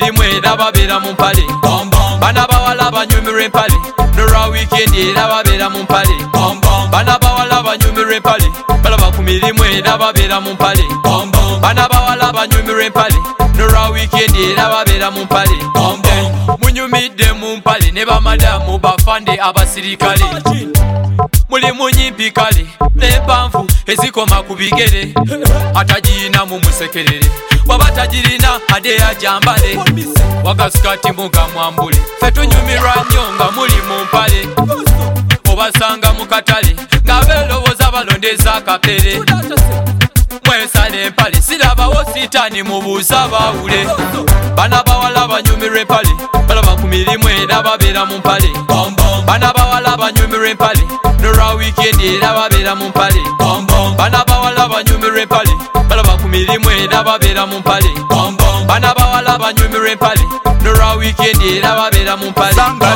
mirimu era babeera mu mpale. Bana bawala banyumirwa empale n'olwa weekend era babeera mu mpale. Bana bawala banyumirwa empale balaba ku mirimu era babeera mu mpale. Bana bawala banyumirwa empale n'olwa weekend era babeera mu mpale. Munyumidde mu mpale ne bamadamu bafande abasirikale. Muli munyimpi kale n'empanvu ezikoma ku bigere atagirina mu musekerere waba tagirina ade yajambale wagasikati muga mwambule ffe tunyumirwa nnyo nga muli mu mpale obasanga mu katale nga beeroboza balondeza akapere mwesala empale sirabawo sitaani mubuuza bawule. Bana bawala banyumirwa empale balaba ku mirimu era babeera mu mpale. Bana bawala banyumirwa empale n'olwa weekend era babeera mu mpale. Bana bawala banyumirwa empale balaba ku mirimu era babeera mu mpale. Bana bawala banyumirwa empale n'olwa weekend era babeera mu mpale.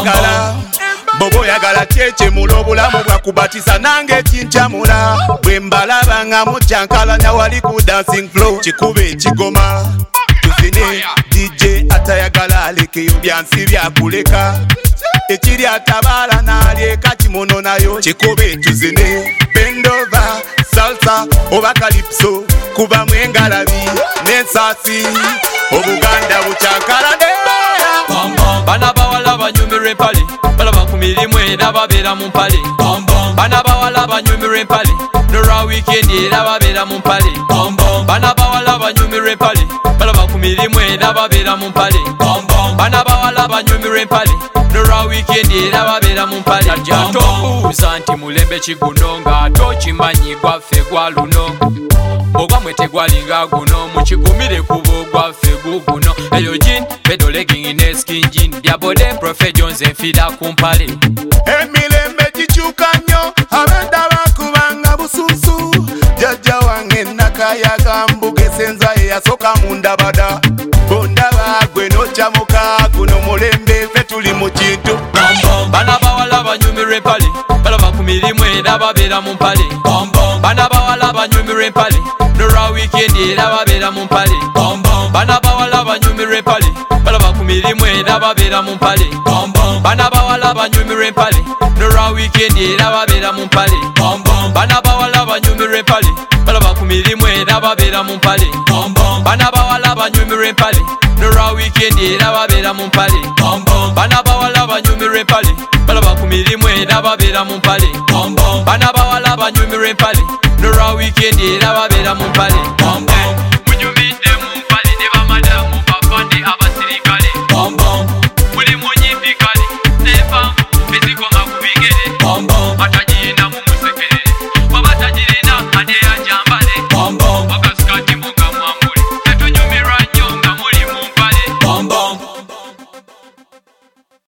Bobo oyagala kyekimula obulamu bwakubatiza nange kinkyamula bwe mbalaba nga mujjankalanya wali ku dancing floor kikube ekigoma tuzine DJ atayagala alekeyo byansi byakuleka ekiri atabaala n'alyeka kimono nayo kikube tuzine bendova salsa oba kalipso kuba mwengalabi n'ensasi obuganda bukyankalade. Bana bawala banyumirwa empale balaba ku mirimu era babeera mu mpale. Bana bawala banyumirwa empale n'olwa weekend era babeera mu mpale. Bana bawala banyumirwa empale balaba ku mirimu era babeera mu mpale. Bana bawala banyumirwa empale n'olwa weekend era babeera mu mpale. Tobuuza nti mulembe kiguno ng'ate okimanyi gwaffe gwa luno ogwamwe tegwalinga guno mukigumire kuba ogwaffe guguno. Eyo jin pedo legging ne skin jean byabode Prophet Jones enfira ku mpale. Emirembe gikyuka nnyo abadde bakubanga bususu jjajja wange nakayaga mbugesenza eyasooka mu ndabada bondaba gwe nokyamuka guno mulembe ffe tuli mu kintu. Bana bawala banyumirwa empale balaba ku mirimu era babeera mu mpale. Bana bawala banyumirwa empale n'olwa weekend era babeera mu mpale. Bana bawala banyumirwa empale balaba ku mirimu era babeera mu mpale. Bana bawala banyumirwa empale n'olwa weekend era babeera mu mpale. Bana bawala banyumirwa empale balaba ku mirimu era babeera mu mpale. Bana bawala banyumirwa empale n'olwa weekend era babeera mu mpale. Bana bawala banyumirwa empale balaba ku mirimu era babeera mu mpale. Bana bawala banyumirwa empale n'olwa weekend era babeera mu mpale.